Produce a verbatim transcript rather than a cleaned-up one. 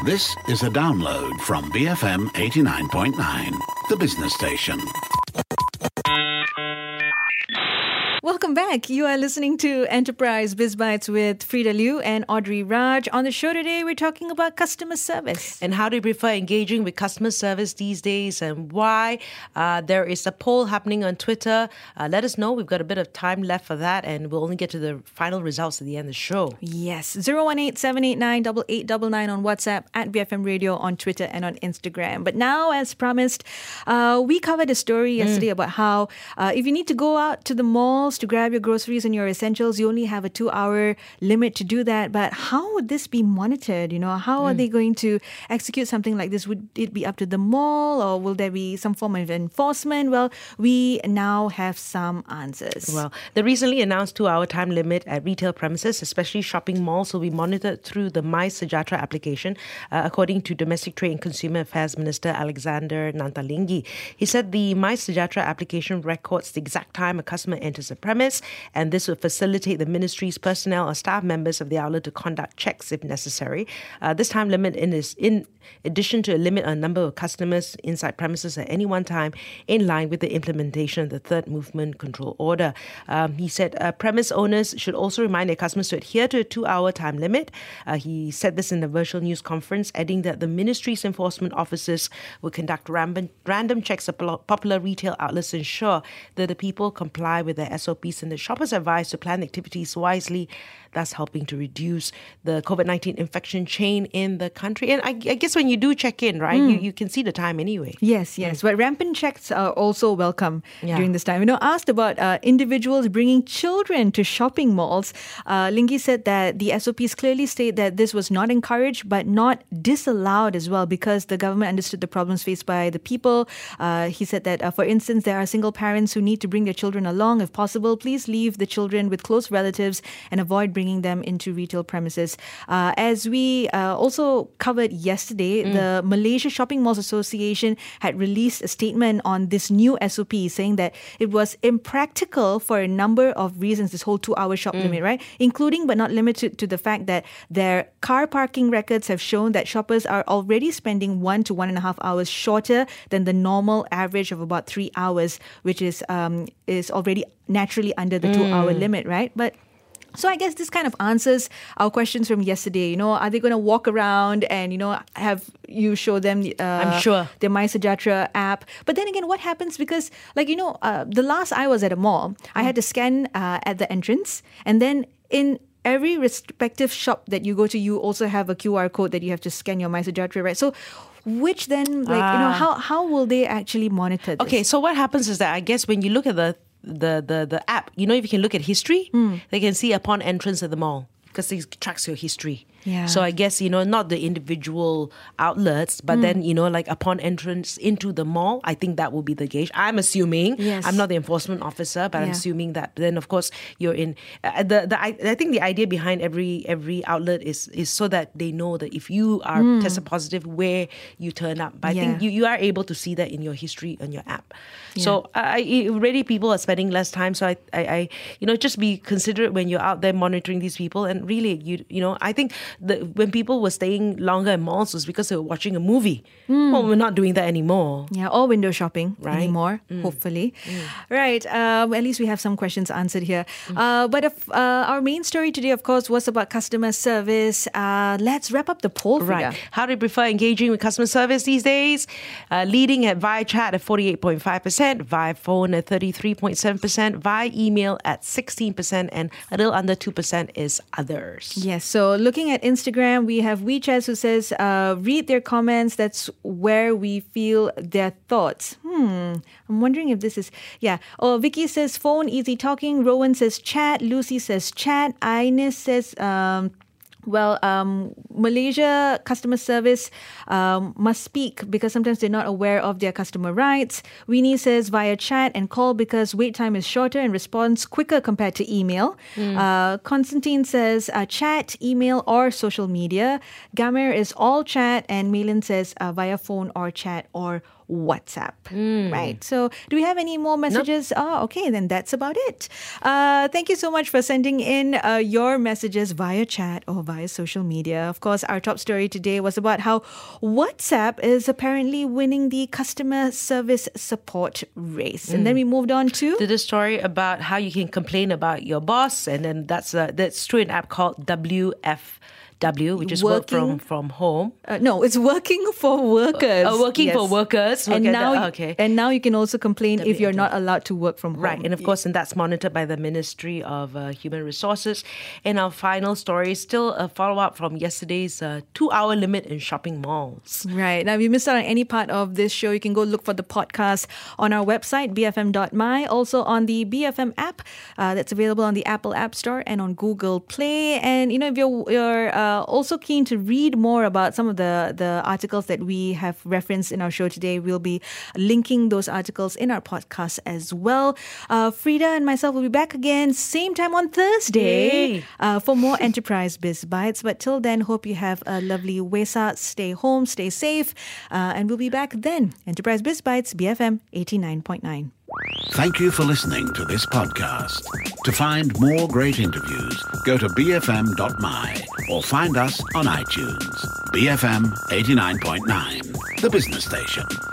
This is a download from B F M eighty-nine point nine, the business station. Welcome back. You are listening to Enterprise Biz Bites with Frida Liu and Audrey Raj. On the show today, we're talking about customer service. And how do you prefer engaging with customer service these days and why? Uh, there is a poll happening on Twitter. Uh, let us know. We've got a bit of time left for that and we'll only get to the final results at the end of the show. Yes. zero one eight, seven eight nine, eight eight nine nine on WhatsApp, at B F M Radio on Twitter and on Instagram. But now, as promised, uh, we covered a story yesterday mm. about how uh, if you need to go out to the malls to grab your groceries and your essentials, you only have a two-hour limit to do that. But how would this be monitored? You know, how mm. are they going to execute something like this? Would it be up to the mall, or will there be some form of enforcement? Well, we now have some answers. Well, the recently announced two-hour time limit at retail premises, especially shopping malls, will be monitored through the MySejahtera application, uh, according to Domestic Trade and Consumer Affairs Minister Alexander Nantalingi. He said the MySejahtera application records the exact time a customer enters a premise, and this would facilitate the ministry's personnel or staff members of the outlet to conduct checks if necessary. Uh, this time limit in is in addition to a limit on number of customers inside premises at any one time, in line with the implementation of the third movement control order. Um, he said uh, premise owners should also remind their customers to adhere to a two-hour time limit. Uh, he said this in a virtual news conference, adding that the ministry's enforcement officers will conduct random, random checks of popular retail outlets to ensure that the people comply with their S O Ps, and the shoppers are advised to plan activities wisely, thus helping to reduce the COVID nineteen infection chain in the country. And I, I guess when you do check in, right, mm. you, you can see the time anyway. Yes, yes. Mm. But rampant checks are also welcome yeah. during this time. You know, asked about uh, individuals bringing children to shopping malls, uh, Lingi said that the S O Ps clearly state that this was not encouraged but not disallowed as well, because the government understood the problems faced by the people. Uh, he said that, uh, for instance, there are single parents who need to bring their children along. If possible, please leave the children with close relatives and avoid bringing them into retail premises. Uh, as we uh, also covered yesterday, mm. the Malaysia Shopping Malls Association had released a statement on this new S O P, saying that it was impractical for a number of reasons, this whole two-hour shop mm. limit, right? Including but not limited to the fact that their car parking records have shown that shoppers are already spending one to one and a half hours shorter than the normal average of about three hours, which is um, is already naturally under the mm. two-hour limit, right? But so I guess this kind of answers our questions from yesterday. You know, are they going to walk around and, you know, have you show them uh, I'm sure. their MySejahtera app? But then again, what happens? Because, like, you know, uh, the last I was at a mall, mm. I had to scan uh, at the entrance, and then in every respective shop that you go to, you also have a Q R code that you have to scan your MySejahtera, right? So which then, like, ah. you know, how, how will they actually monitor this? Okay, so what happens is that I guess when you look at the the the, the app, you know, if you can look at history, mm. they can see upon entrance at the mall, because it tracks your history. Yeah. So I guess, you know, not the individual outlets, but mm. then, you know, like upon entrance into the mall, I think that will be the gauge. I'm assuming, yes. I'm not the enforcement officer, but yeah. I'm assuming that then, of course, you're in, uh, the, the I, I think the idea behind every every outlet is is so that they know that if you are mm. tested positive, where you turn up. But I yeah. think you, you are able to see that in your history on your app. Yeah. So I, already people are spending less time. So I, I, I, you know, just be considerate when you're out there monitoring these people. And really, you you know, I think the, when people were staying longer in malls was because they were watching a movie. Mm. Well, we're not doing that anymore. Yeah, or window shopping right? anymore, mm. hopefully. Mm. Right, um, at least we have some questions answered here. Mm. Uh, but if, uh, our main story today, of course, was about customer service. Uh, let's wrap up the poll. Right. Figure. How do you prefer engaging with customer service these days? Uh, leading at via chat at forty-eight point five percent, via phone at thirty-three point seven percent, via email at sixteen percent, and a little under two percent is others. Yes, so looking at Instagram, we have WeChat who says, uh, read their comments. That's where we feel their thoughts. Hmm, I'm wondering if this is, yeah. Oh, Vicky says phone, easy talking. Rowan says chat. Lucy says chat. Ines says, um, well, um, Malaysia customer service um, must speak because sometimes they're not aware of their customer rights. Winnie says via chat and call because wait time is shorter and response quicker compared to email. Mm. Uh, Constantine says uh, chat, email or social media. Gamer is all chat, and Malin says uh, via phone or chat or WhatsApp. Right. So do we have any more messages? Nope. Oh, okay. Then that's about it. Uh, thank you so much for sending in uh, your messages via chat or via social media. Of course, our top story today was about how WhatsApp is apparently winning the customer service support race. And mm. then we moved on to... to the story about how you can complain about your boss. And then that's, uh, that's through an app called W F W, which is working, work from, from home. Uh, no, it's working for workers. Uh, working yes. for workers. And we'll now, that. Okay. and now you can also complain W F W. If you're not allowed to work from home. Right, and of course, and that's monitored by the Ministry of uh, Human Resources. And our final story is still a follow-up from yesterday's uh, two-hour limit in shopping malls. Right. Now, if you missed out on any part of this show, you can go look for the podcast on our website, b f m dot m y, also on the B F M app uh, that's available on the Apple App Store and on Google Play. And, you know, if you're, you're uh, also keen to read more about some of the, the articles that we have referenced in our show today, we'll be linking those articles in our podcast as well. Uh, Frida and myself will be back again same time on Thursday uh, for more Enterprise Biz Bites. But till then, hope you have a lovely Wesak. Stay home, stay safe, uh, and we'll be back then. Enterprise Biz Bites, B F M eighty-nine point nine. Thank you for listening to this podcast. To find more great interviews, go to b f m dot m y or find us on iTunes. B F M eighty-nine point nine, the business station.